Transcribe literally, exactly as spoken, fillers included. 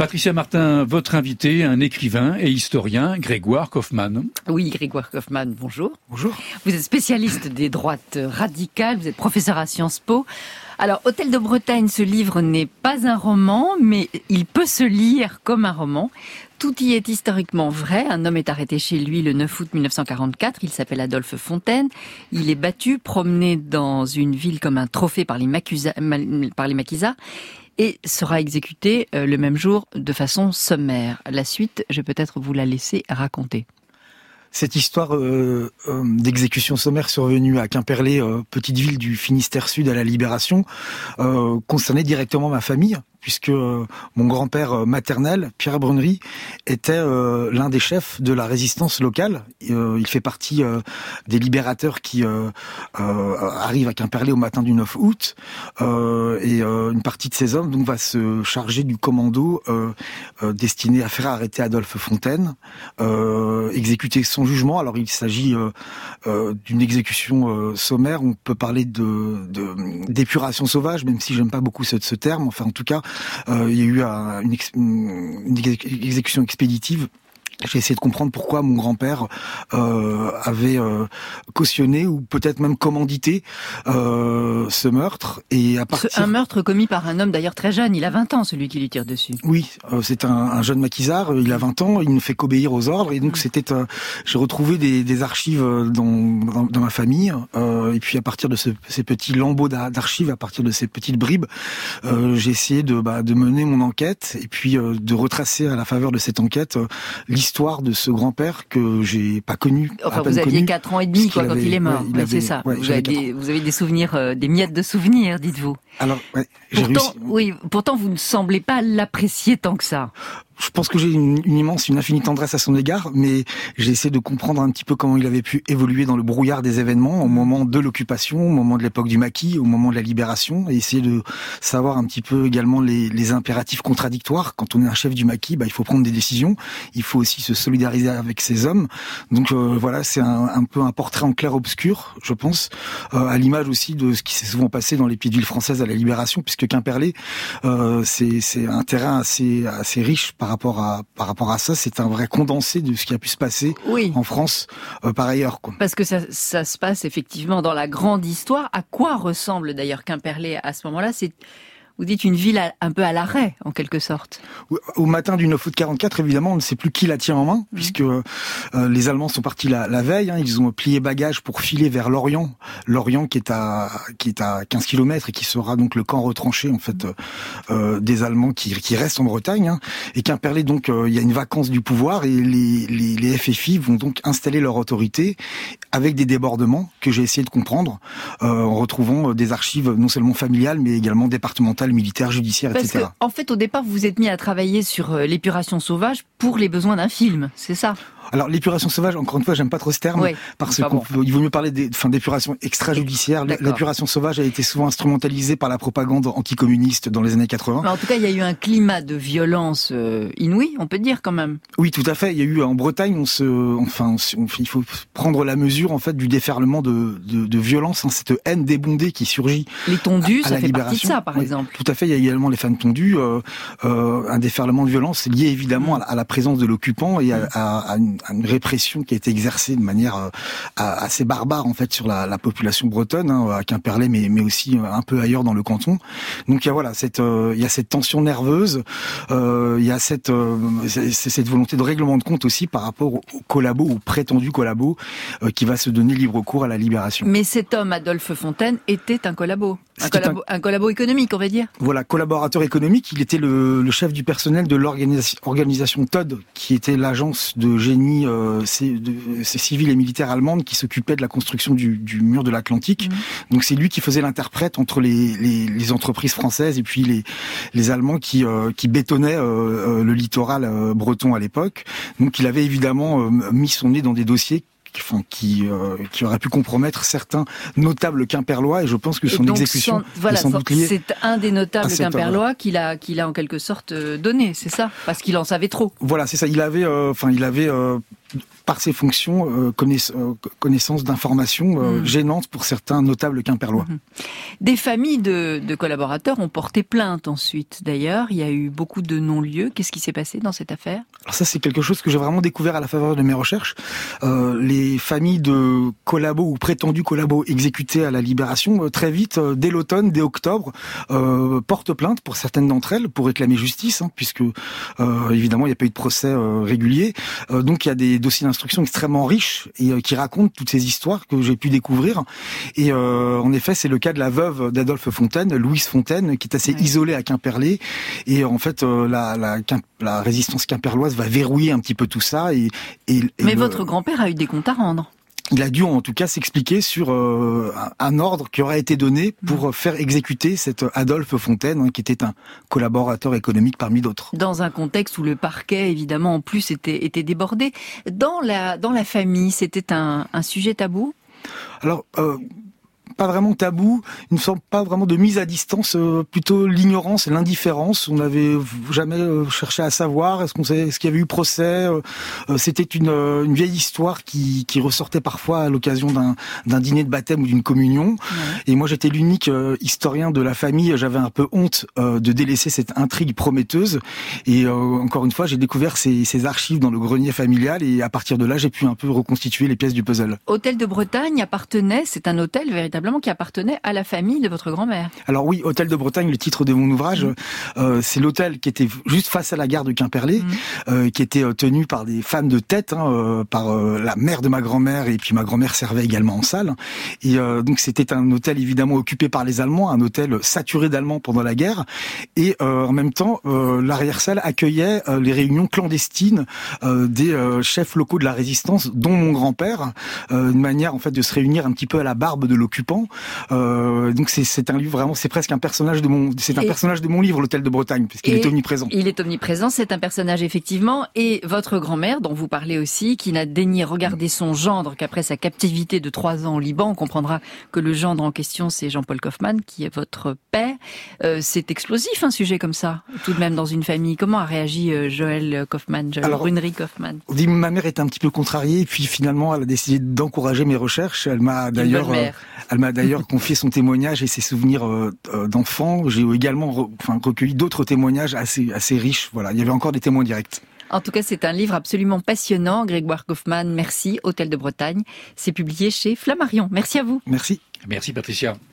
Patricia Martin, votre invité, un écrivain et historien, Grégoire Kaufmann. Oui, Grégoire Kaufmann, bonjour. Bonjour. Vous êtes spécialiste des droites radicales, vous êtes professeur à Sciences Po. Alors, Hôtel de Bretagne, ce livre n'est pas un roman, mais il peut se lire comme un roman. Tout y est historiquement vrai. Un homme est arrêté chez lui le neuf août mille neuf cent quarante-quatre. Il s'appelle Adolphe Fontaine. Il est battu, promené dans une ville comme un trophée par les, macusa, par les maquisards et sera exécuté le même jour de façon sommaire. La suite, je vais peut-être vous la laisser raconter. Cette histoire euh, euh, d'exécution sommaire survenue à Quimperlé, euh, petite ville du Finistère Sud à la Libération, euh, concernait directement ma famille, puisque euh, mon grand-père maternel, Pierre Brunery, était euh, l'un des chefs de la résistance locale. Euh, il fait partie euh, des libérateurs qui euh, euh, arrivent à Quimperlé au matin du neuf août, euh, et euh, une partie de ces hommes donc va se charger du commando euh, euh, destiné à faire arrêter Adolphe Fontaine, euh, exécuter son jugement. Alors il s'agit euh, euh, d'une exécution euh, sommaire. On peut parler de, de d'épuration sauvage, même si j'aime pas beaucoup ce, ce terme. Enfin, en tout cas, euh, il y a eu un, une, ex, une exécution expéditive. J'ai essayé de comprendre pourquoi mon grand-père euh, avait euh, cautionné ou peut-être même commandité euh, ce meurtre. Et à partir... Un meurtre commis par un homme d'ailleurs très jeune, il a vingt ans, celui qui lui tire dessus. Oui, euh, c'est un, un jeune maquisard, il a vingt ans, il ne fait qu'obéir aux ordres. Et donc c'était, euh, j'ai retrouvé des, des archives dans, dans, dans ma famille. Euh, et puis à partir de ce, ces petits lambeaux d'archives, à partir de ces petites bribes, euh, j'ai essayé de, bah, de mener mon enquête et puis euh, de retracer à la faveur de cette enquête euh, l'histoire de ce grand-père que j'ai pas connu. Enfin, vous aviez quatre ans et demi quoi, quand avait, il est mort. Ouais, il ouais, avait, c'est ça. Ouais, vous, avez des, vous avez des souvenirs, euh, des miettes de souvenirs, dites-vous. Alors, ouais, j'ai pourtant, réussi. Oui, pourtant, vous ne semblez pas l'apprécier tant que ça. Je pense que j'ai une, une immense, une infinie tendresse à son égard, mais j'ai essayé de comprendre un petit peu comment il avait pu évoluer dans le brouillard des événements au moment de l'occupation, au moment de l'époque du maquis, au moment de la libération, et essayer de savoir un petit peu également les, les impératifs contradictoires. Quand on est un chef du maquis, bah, il faut prendre des décisions, il faut aussi se solidariser avec ses hommes. Donc euh, voilà, c'est un, un peu un portrait en clair-obscur, je pense, euh, à l'image aussi de ce qui s'est souvent passé dans les petites villes françaises à la libération, puisque Quimperlé, euh, c'est, c'est un terrain assez, assez riche par rapport à par rapport à ça. C'est un vrai condensé de ce qui a pu se passer oui. en France euh, par ailleurs, quoi. Parce que ça, ça se passe effectivement dans la grande histoire. À quoi ressemble d'ailleurs Quimperlé à ce moment-là? C'est, vous dites, une ville à, un peu à l'arrêt, en quelque sorte. Au matin du neuf août quarante-quatre, évidemment, on ne sait plus qui la tient en main, mmh. puisque euh, les Allemands sont partis la, la veille. Hein, ils ont plié bagages pour filer vers Lorient, Lorient qui est à qui est à quinze kilomètres et qui sera donc le camp retranché en fait euh, des Allemands qui, qui restent en Bretagne. Hein. Et Quimperlé, donc, il euh, y a une vacance du pouvoir et les, les, les F F I vont donc installer leur autorité avec des débordements que j'ai essayé de comprendre euh, en retrouvant des archives non seulement familiales mais également départementales, militaire, judiciaire, Parce et cetera. Parce que, en fait, au départ, vous vous êtes mis à travailler sur l'épuration sauvage pour les besoins d'un film, c'est ça? Alors l'épuration sauvage, encore une fois, j'aime pas trop ce terme oui, parce qu'il bon. vaut mieux parler des, enfin, d'épuration extrajudiciaire. D'accord. L'épuration sauvage a été souvent instrumentalisée par la propagande anticommuniste dans les années quatre-vingts. Mais en tout cas, il y a eu un climat de violence euh, inouï, on peut dire quand même. Oui, tout à fait. Il y a eu en Bretagne, on se, enfin, on, il faut prendre la mesure en fait du déferlement de, de, de violence, hein, cette haine débondée qui surgit. Les tondus, à, à ça la fait libération. partie de ça, par oui, exemple. Tout à fait. Il y a également les femmes tondues, euh, euh, un déferlement de violence lié évidemment mmh. à, à la présence de l'occupant et à, à, à, une, à une répression qui a été exercée de manière euh, assez barbare en fait sur la, la population bretonne, hein, à Quimperlé, mais, mais aussi un peu ailleurs dans le canton. Donc il y a voilà cette euh, il y a cette tension nerveuse, euh, il y a cette euh, c'est, c'est cette volonté de règlement de compte aussi par rapport aux collabos, aux prétendus collabos, euh, qui va se donner libre cours à la libération. Mais cet homme Adolphe Fontaine était un collabo, un collabo, un... un collabo économique, on va dire. Voilà, collaborateur économique. Il était le, le chef du personnel de l'organisation organisation T O D, qui était l'agence de génie euh, de ces civils et militaires allemandes qui s'occupaient de la construction du, du mur de l'Atlantique. Mmh. Donc c'est lui qui faisait l'interprète entre les, les, les entreprises françaises et puis les, les Allemands qui, euh, qui bétonnaient euh, le littoral euh, breton à l'époque. Donc il avait évidemment euh, mis son nez dans des dossiers Enfin, qui euh, qui aurait pu compromettre certains notables quimperlois, et je pense que son exécution sans, voilà, est sans doute liée. C'est un des notables quimperlois homme. qu'il a qu'il a en quelque sorte donné, c'est ça, parce qu'il en savait trop. Voilà, c'est ça. Il avait, enfin, euh, il avait. Euh, par ses fonctions, euh, connaiss- euh, connaissance d'informations euh, mmh. gênantes pour certains notables quimpérois. Mmh. Des familles de, de collaborateurs ont porté plainte ensuite. D'ailleurs, il y a eu beaucoup de non-lieux. Qu'est-ce qui s'est passé dans cette affaire ? Alors ça, c'est quelque chose que j'ai vraiment découvert à la faveur de mes recherches. Euh, les familles de collabos ou prétendus collabos exécutés à la Libération, euh, très vite, euh, dès l'automne, dès octobre, euh, portent plainte pour certaines d'entre elles pour réclamer justice, hein, puisque euh, évidemment il n'y a pas eu de procès euh, régulier. Euh, donc il y a des dossiers d'instruction extrêmement riches et euh, qui racontent toutes ces histoires que j'ai pu découvrir. Et euh, en effet, c'est le cas de la veuve d'Adolphe Fontaine, Louise Fontaine, qui est assez oui. isolée à Quimperlé. Et en fait, euh, la, la, la résistance quimperloise va verrouiller un petit peu tout ça. Et, et, et Mais le... votre grand-père a eu des comptes à rendre. Il a dû en tout cas s'expliquer sur euh, un ordre qui aurait été donné pour mmh. faire exécuter cet Adolphe Fontaine, hein, qui était un collaborateur économique parmi d'autres. Dans un contexte où le parquet, évidemment, en plus, était, était débordé. Dans la, dans la famille, c'était un, un sujet tabou ? Alors... Euh, pas vraiment tabou, il ne semble pas vraiment de mise à distance, euh, plutôt l'ignorance et l'indifférence. On n'avait jamais euh, cherché à savoir, est-ce qu'on sait, est-ce qu'il y avait eu procès. Euh, c'était une, euh, une vieille histoire qui, qui ressortait parfois à l'occasion d'un, d'un dîner de baptême ou d'une communion. Ouais. Et moi, j'étais l'unique euh, historien de la famille. J'avais un peu honte euh, de délaisser cette intrigue prometteuse. Et euh, encore une fois, j'ai découvert ces, ces archives dans le grenier familial. Et à partir de là, j'ai pu un peu reconstituer les pièces du puzzle. Hôtel de Bretagne appartenait, c'est un hôtel véritablement qui appartenait à la famille de votre grand-mère. Alors oui, Hôtel de Bretagne, le titre de mon ouvrage, mmh. euh, c'est l'hôtel qui était juste face à la gare de Quimperlé, mmh. euh, qui était tenu par des femmes de tête, hein, euh, par euh, la mère de ma grand-mère, et puis ma grand-mère servait également en salle. Et euh, donc c'était un hôtel évidemment occupé par les Allemands, un hôtel saturé d'Allemands pendant la guerre, et euh, en même temps, euh, l'arrière-salle accueillait euh, les réunions clandestines euh, des euh, chefs locaux de la résistance, dont mon grand-père, euh, une manière en fait de se réunir un petit peu à la barbe de l'occupant. Euh, donc c'est, c'est un livre vraiment, c'est presque un personnage de mon, c'est un et, personnage de mon livre, l'Hôtel de Bretagne, puisqu'il est omniprésent. Il est omniprésent, c'est un personnage effectivement. Et votre grand-mère, dont vous parlez aussi, qui n'a daigné regarder son gendre qu'après sa captivité de trois ans au Liban, on comprendra que le gendre en question, c'est Jean-Paul Kaufmann, qui est votre père. Euh, c'est explosif un sujet comme ça, tout de même dans une famille. Comment a réagi euh, Joël Kaufmann, Joël Alors, Brunerie Kaufmann? On dit ma mère était un petit peu contrariée, et puis finalement elle a décidé d'encourager mes recherches. Elle m'a d'ailleurs, euh, elle m'a d'ailleurs confié son témoignage et ses souvenirs euh, d'enfant. J'ai également re, enfin, recueilli d'autres témoignages assez, assez riches. Voilà, il y avait encore des témoins directs. En tout cas, c'est un livre absolument passionnant. Grégoire Kaufmann, merci. Hôtel de Bretagne. C'est publié chez Flammarion. Merci à vous. Merci. Merci Patricia.